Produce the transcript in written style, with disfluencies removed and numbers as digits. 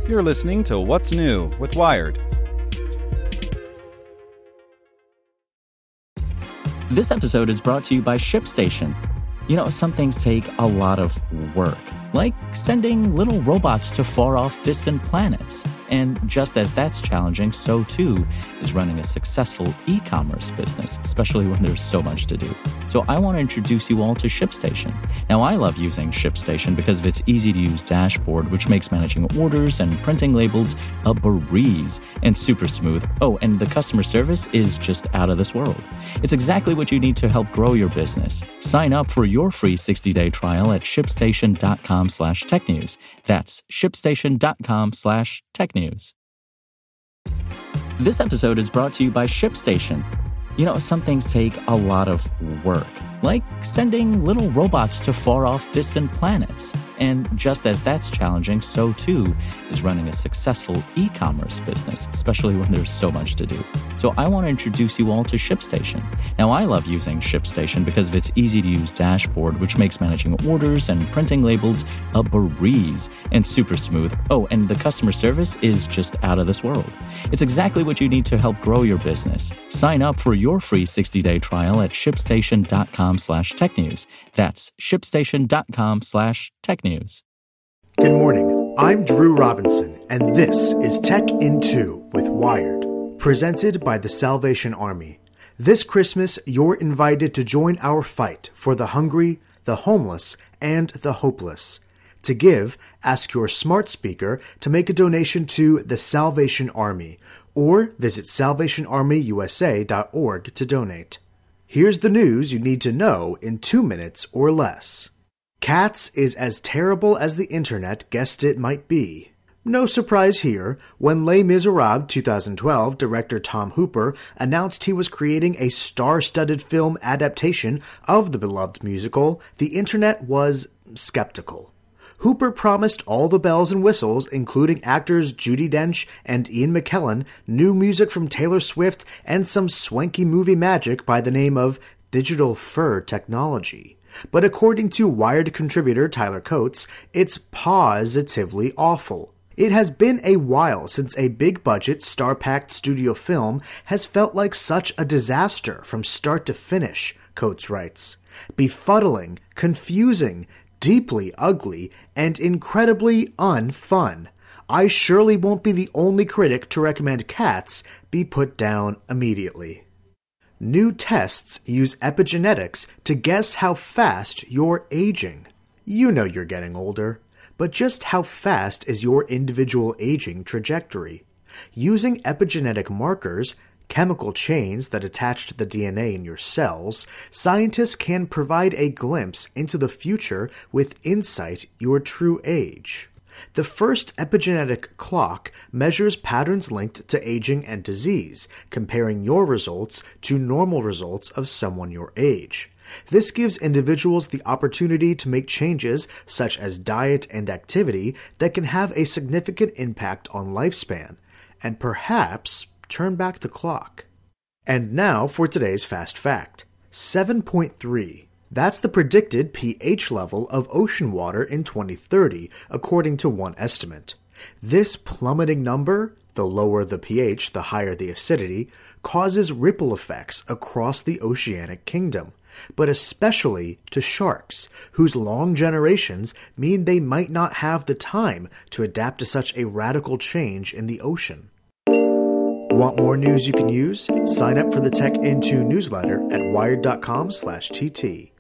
You're listening to What's New with Wired. This episode is brought to you by ShipStation. You know, some things take a lot of work, like sending little robots to far-off distant planets. And just as that's challenging, so too is running a successful e-commerce business, especially when there's so much to do. So I want to introduce you all to ShipStation. Now, I love using ShipStation because of its easy-to-use dashboard, which makes managing orders and printing labels a breeze and super smooth. Oh, and the customer service is just out of this world. It's exactly what you need to help grow your business. Sign up for your free 60-day trial at shipstation.com/technews. That's shipstation.com/technews. This episode is brought to you by ShipStation. You know, some things take a lot of work, like sending little robots to far-off distant planets. And just as that's challenging, so too is running a successful e-commerce business, especially when there's so much to do. So I want to introduce you all to ShipStation. Now, I love using ShipStation because of its easy-to-use dashboard, which makes managing orders and printing labels a breeze and super smooth. Oh, and the customer service is just out of this world. It's exactly what you need to help grow your business. Sign up for your free 60-day trial at shipstation.com/technews. That's shipstation.com/technews. Good morning. I'm Drew Robinson, and this is Tech in 2 with Wired, presented by the Salvation Army. This Christmas, you're invited to join our fight for the hungry, the homeless, and the hopeless. To give, ask your smart speaker to make a donation to the Salvation Army, or visit salvationarmyusa.org to donate. Here's the news you need to know in 2 minutes or less. Cats is as terrible as the internet guessed it might be. No surprise here when Les Miserables 2012 director Tom Hooper announced he was creating a star-studded film adaptation of the beloved musical. The internet was skeptical. Hooper promised all the bells and whistles, including actors Judi Dench and Ian McKellen, new music from Taylor Swift, and some swanky movie magic by the name of digital fur technology. But according to Wired contributor Tyler Coates, it's positively awful. It has been a while since a big-budget, star-packed studio film has felt like such a disaster from start to finish, Coates writes. Befuddling, confusing, deeply ugly, and incredibly unfun. I surely won't be the only critic to recommend Cats be put down immediately. New tests use epigenetics to guess how fast you're aging. You know you're getting older, but just how fast is your individual aging trajectory? Using epigenetic markers, chemical chains that attach to the DNA in your cells, scientists can provide a glimpse into the future with insight your true age. The first epigenetic clock measures patterns linked to aging and disease, comparing your results to normal results of someone your age. This gives individuals the opportunity to make changes such as diet and activity that can have a significant impact on lifespan, and perhaps turn back the clock. And now for today's fast fact. 7.3. That's the predicted pH level of ocean water in 2030, according to one estimate. This plummeting number, the lower the pH, the higher the acidity, causes ripple effects across the oceanic kingdom, but especially to sharks, whose long generations mean they might not have the time to adapt to such a radical change in the ocean. Want more news you can use? Sign up for the Tech in 2 newsletter at wired.com/TT.